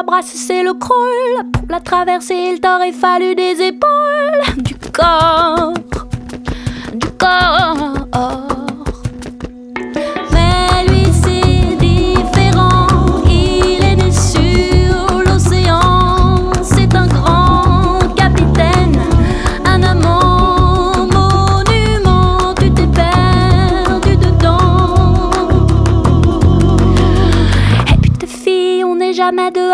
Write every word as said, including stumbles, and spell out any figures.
la brasse, c'est le crawl. Pour la traverser, il t'aurait fallu des épaules. Du corps, du corps. Mais lui c'est différent, il est né sur l'océan. C'est un grand capitaine, un amant monument. Tu t'es perdu dedans. Et puis tes filles, on n'est jamais dehors.